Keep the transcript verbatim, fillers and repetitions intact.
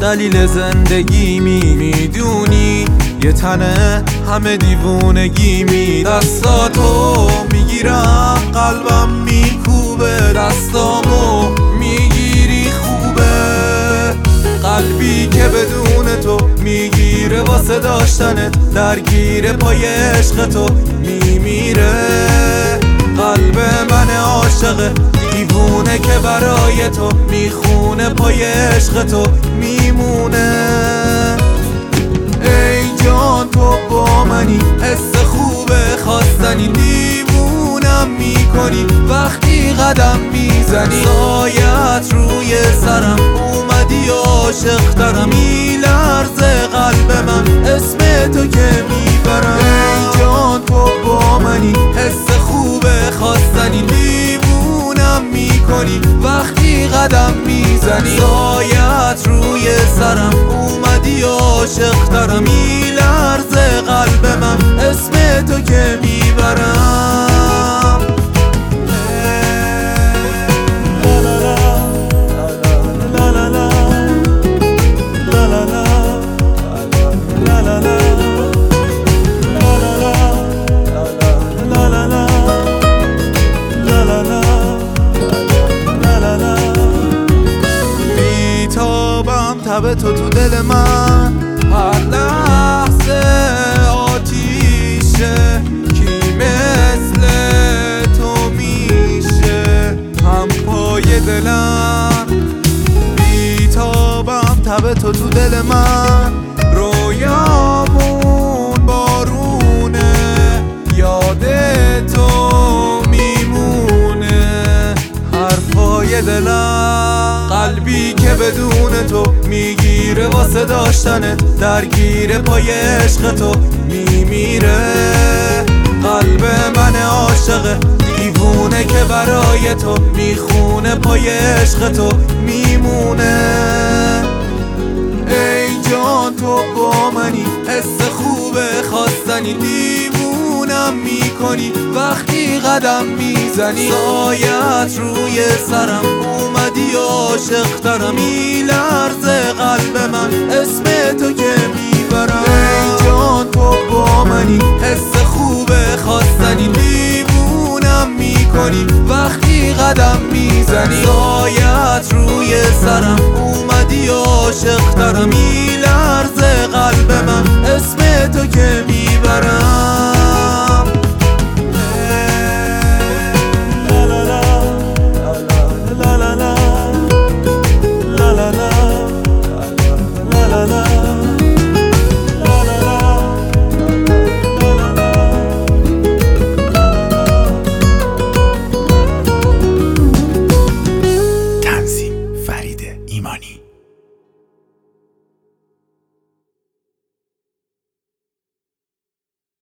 دلیل زندگی می میدونی یه تنه همه دیوونگی می دستاتو میگیرم قلبم میکوبه دستامو میگیری خوبه قلبی که بدون تو میگیره واسه داشتنت درگیر پای عشق تو میمیره قلب من عاشق دیوونه که برای تو میخونه پای عشق تو میمونه ای جان تو با منی حس خوبه خواستنی دیوونم میکنی وقتی قدم میزنی سایت روی سرم اومدی عاشق ترم میلرزه قلب من اسم تو که میبرم ای جان تو با منی حس خوبه خواستنی دیوونم میکنی وقتی قدم میزنی سایت روی سرم اومدی عاشق ترم میلرزه قلب من اسم تو که میبرم تب تو تو دل من هر لحظه آتیشه کی مثل تو میشه هم پای دلم بیتابم تب تو تو دل من رویامون بارونه یاد تو میمونه حرفای دلم قلبی که بدون تو میگیره واسه داشتنت درگیر پای عشق تو میمیره قلب من عاشق دیوونه که برای تو میخونه پای عشق تو میمونه ای جان تو با منی حس خوبه خواستنی دیوونم میکنی وقتی قدم میزنی سایت روی سرم اومدی عاشق ترم میلرزه قلب من اسم تو که میبرم ای جان تو با منی حس خوبه خواستنی دیوونم میکنی وقتی قدم میزنی سایت روی سرم اومدی عاشق ترم میلرزه